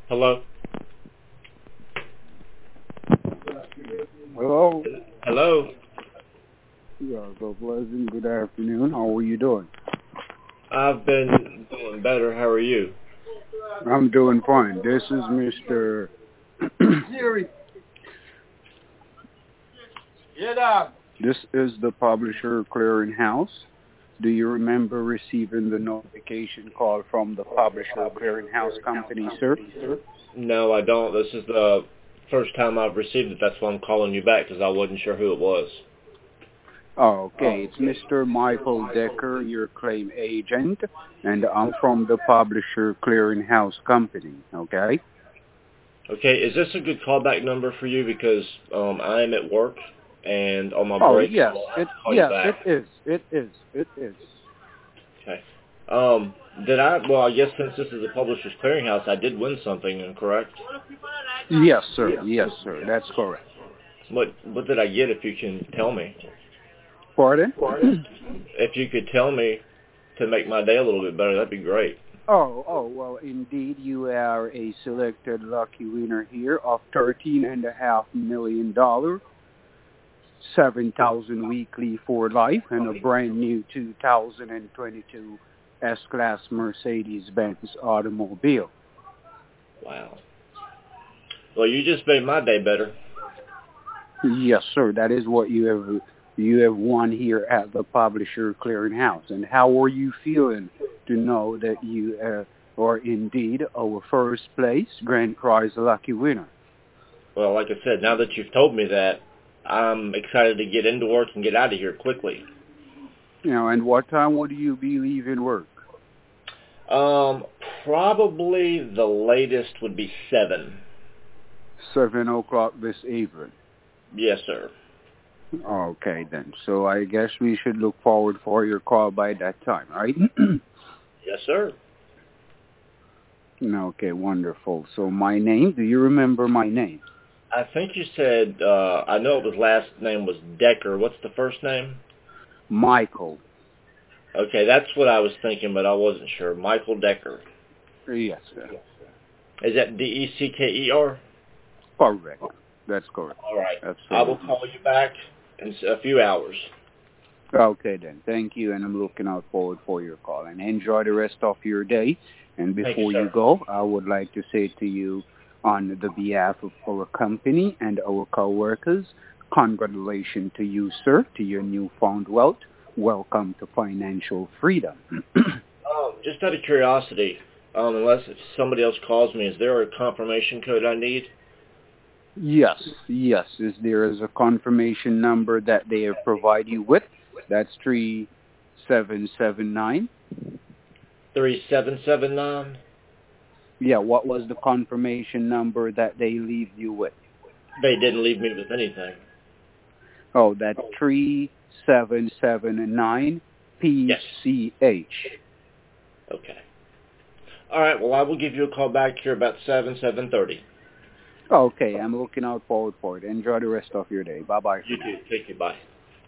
Hello? Hello. Hello? Yeah, so pleasant. Good afternoon. How are you doing? I've been doing better. How are you? I'm doing fine. This is Mr. This is the Publisher Clearinghouse. Do you remember receiving the notification call from the Publisher Clearinghouse Company, sir? No, I don't. This is the first time I've received it. That's why I'm calling you back, because I wasn't sure who it was. Oh, okay. It's Mr. Michael Decker, your claim agent, and I'm from the Publisher Clearinghouse Company, okay? Okay, is this a good callback number for you? Because I am at work, and on my Oh, break, yes. I'll call you back. It is. Okay. Well, I guess since this is a Publisher's Clearinghouse, I did win something, correct? Yes, sir. Yes, sir. That's correct. What did I get, if you can tell me? Pardon? If you could tell me to make my day a little bit better, that'd be great. Well, indeed, you are a selected lucky winner here of $13.5 million, 7,000 weekly for life, and a brand new 2022 S-Class Mercedes-Benz automobile. Wow. Well, you just made my day better. Yes, sir. That is what you have won here at the Publisher Clearinghouse. And how are you feeling to know that you are indeed our first place grand prize lucky winner? Well, like I said, now that you've told me that, I'm excited to get into work and get out of here quickly. And what time would you be leaving work? Probably the latest would be 7. 7 o'clock this evening. Yes, sir. Okay, then. So I guess we should look forward for your call by that time, right? Yes, sir. Okay, wonderful. So my name, do you remember my name? I think you said, I know it was last name was Decker. What's the first name? Michael. Okay, that's what I was thinking, but I wasn't sure. Michael Decker. Yes, sir. Is that D-E-C-K-E-R? Correct. That's correct. All right. Absolutely. I will call you back in a few hours. Okay, then. Thank you, and I'm looking out forward for your call. And enjoy the rest of your day. And before you go, I would like to say to you, on the behalf of our company and our coworkers, congratulations to you, sir, to your newfound wealth. Welcome to financial freedom. Just out of curiosity, unless if somebody else calls me, is there a confirmation code I need? Yes. There is a confirmation number that they have provided you with. That's 3779. 3779? Yeah, what was the confirmation number that they leave you with? They didn't leave me with anything. Oh, that's 3779 PCH. Yes. Okay. All right, well, I will give you a call back here about 7:30. Okay, I'm looking out forward for it. Enjoy the rest of your day. Bye-bye. You too. Thank you. Bye.